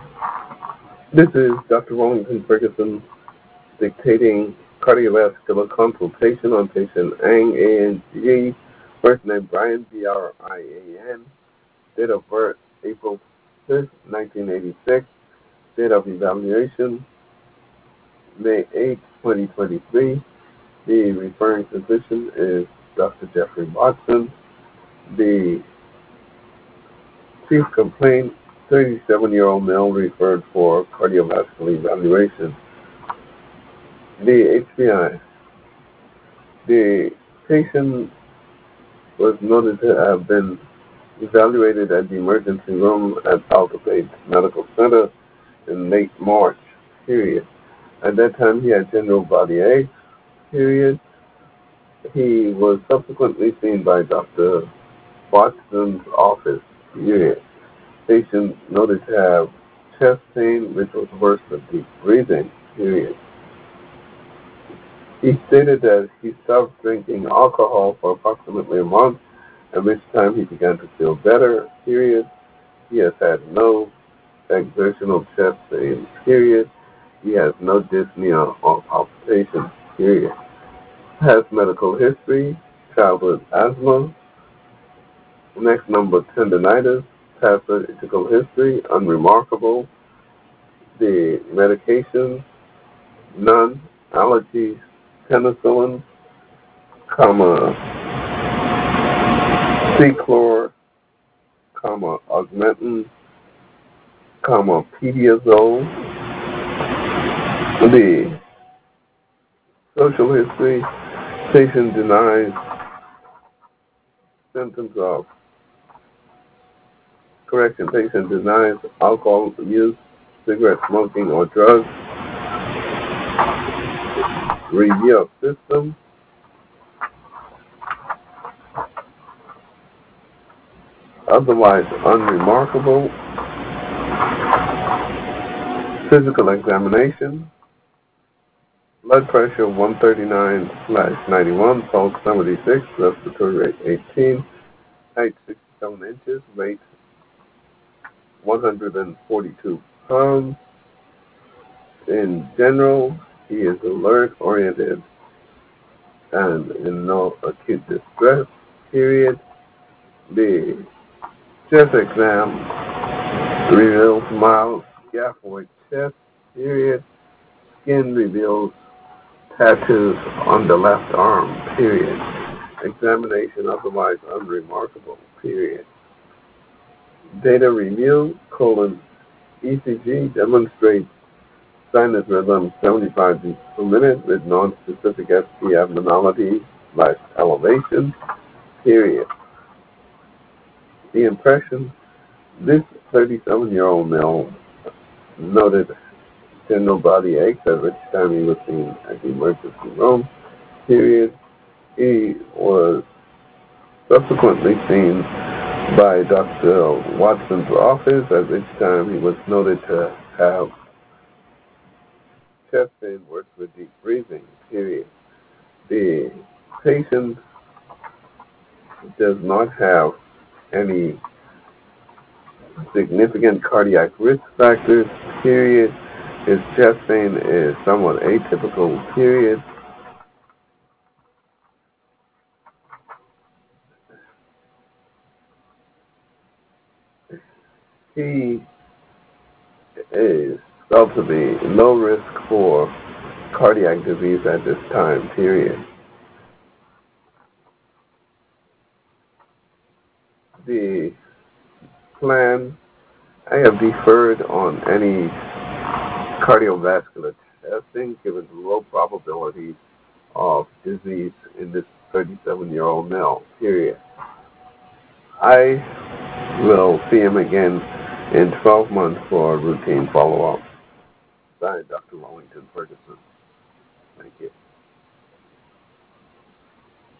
This is Dr. Wellington Ferguson dictating cardiovascular consultation on patient Ang, A-N-G, first name Brian, B-R-I-A-N, date of birth April 5th, 1986, date of evaluation May 8th, 2023. The referring physician is Dr. Jeffrey Watson. The chief complaint, 37-year-old male referred for cardiovascular evaluation. The HPI. The patient was noted to have been evaluated at the emergency room at Altabate Medical Center in late March, period. At that time, he had general body aches, period. He was subsequently seen by Dr. Watson's office, period. Patient noted to have chest pain, which was worse with deep breathing, period. He stated that he stopped drinking alcohol for approximately a month, at which time he began to feel better, period. He has had no exertional chest pain, period. He has no dyspnea or palpitations, period. Has medical history, childhood asthma. Next number, tendinitis, past surgical history, unremarkable. The medications, none. Allergies, penicillin, C-chlor, augmentin, pediazole. The social history, patient denies symptoms of patient denies alcohol use, cigarette smoking, or drugs. Review of system. Otherwise unremarkable. Physical examination. Blood pressure 139/91, pulse 76, respiratory rate 18, height 67 inches, weight 142 pounds. In general, he is alert, oriented, and in no acute distress, period. The chest exam reveals mild scaphoid chest, period. Skin reveals tattoos on the left arm, period. Examination otherwise unremarkable, period. Data review, ECG demonstrates sinus rhythm 75 beats per minute with non-specific ST abnormality / elevation, period. The impression, this 37-year-old male noted general body aches, at which time he was seen at the emergency room, period. He was subsequently seen by Dr. Watson's office, at which time he was noted to have chest pain worse with deep breathing, period. The patient does not have any significant cardiac risk factors, period. His chest pain is somewhat atypical, period. He is felt to be low risk for cardiac disease at this time, period. The plan, I have deferred on any cardiovascular testing given the low probability of disease in this 37-year-old male, period. I will see him again in 12 months for a routine follow-up. Signed, Dr. Wellington Ferguson. Thank you.